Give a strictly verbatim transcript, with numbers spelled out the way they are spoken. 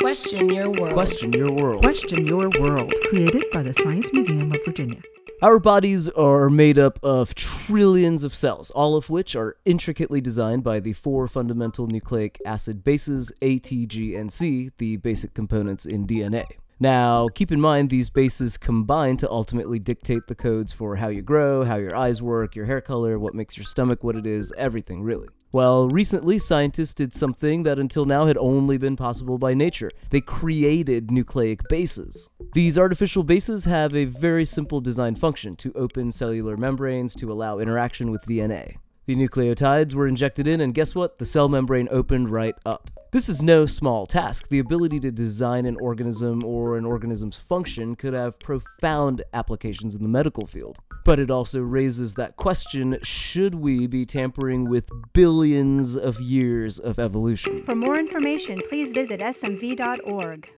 Question your world. Question your world. Question your world. Created by the Science Museum of Virginia. Our bodies are made up of trillions of cells, all of which are intricately designed by the four fundamental nucleic acid bases, A, T, G, and C, the basic components in D N A. Now, keep in mind these bases combine to ultimately dictate the codes for how you grow, how your eyes work, your hair color, what makes your stomach what it is, everything really. Well, recently scientists did something that until now had only been possible by nature. They created nucleic bases. These artificial bases have a very simple design function to open cellular membranes to allow interaction with D N A. The nucleotides were injected in, and guess what? The cell membrane opened right up. This is no small task. The ability to design an organism or an organism's function could have profound applications in the medical field. But it also raises that question, should we be tampering with billions of years of evolution? For more information, please visit S M V dot org.